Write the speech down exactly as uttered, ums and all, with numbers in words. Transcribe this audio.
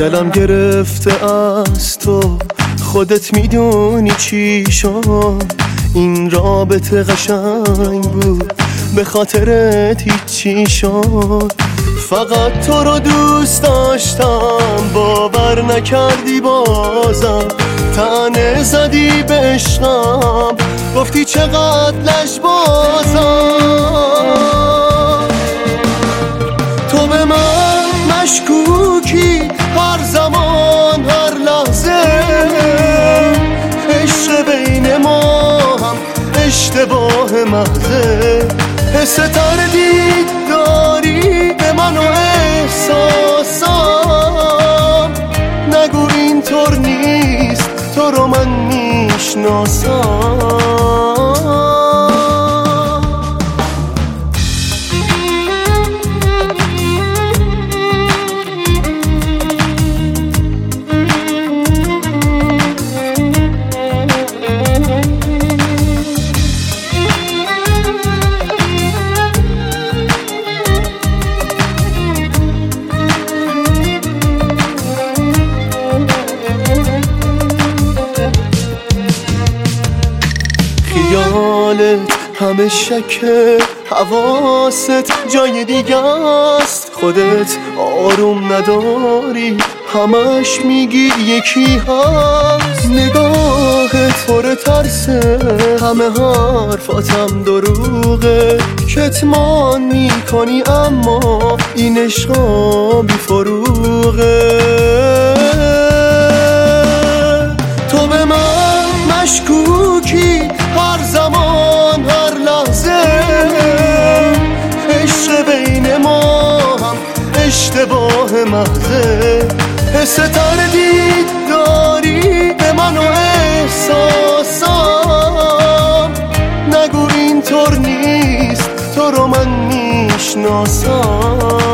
دلم گرفته از تو، خودت میدونی چی شد. این رابطه قشنگ بود، به خاطرت هیچی شد. فقط تو رو دوست داشتم، باور نکردی بازم. طعنه زدی به عشقم، گفتی چقدر لجبازم. تو به من مشکوکی هر زمان هر لحظه، عشق بین ما هم اشتباه محضه. حس تردید داری به من و احساسم، نگو اینطور نیست، تو رو من میشناسم. خیالت همه شکه، حواست جای دیگه است. خودت آروم نداری، همش میگی یکی هست. نگاهت پر ترسه، همه حرفاتم دروغه. کتمان میکنی اما این عشقا بی فروغه. تو به من مشکوکی هر زمان هر لحظه، عشق بین ما هم اشتباه محضه. حس تردید داری به من و احساسم، نگو اینطور نیست، تو رو من میشناسم.